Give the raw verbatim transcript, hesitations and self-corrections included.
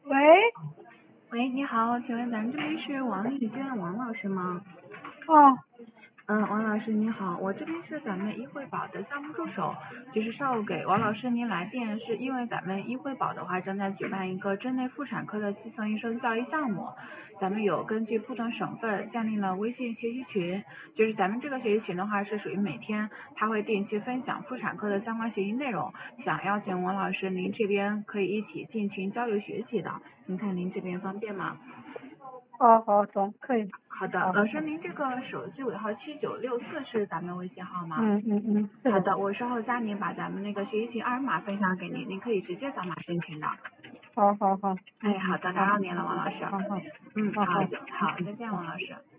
喂， 喂，你好，请问咱们这边是王丽娟王老师吗？ 哦， 嗯，王老师你好，我这边是咱们医惠保的项目助手，就是上午给王老师您来电，是因为咱们医惠保的话正在举办一个针对妇产科的基层医生教育项目，咱们有根据不同省份建立了微信学习群，就是咱们这个学习群的话是属于每天他会定期分享妇产科的相关学习内容，想邀请王老师您这边可以一起进群交流学习的，您看您这边方便吗？ 好好懂，可以。 好的， 好， 老师，您这个手机尾号七九六四是咱们微信号吗？ 嗯嗯嗯，是的。 好的，我稍后加您，把咱们那个学习群二维码分享给您，您可以直接扫码进群的。 好好好， 哎， 嗯嗯， 好的，打好， 扰您了，王老师。 好好嗯，好， 好好， 好，再见，王老师。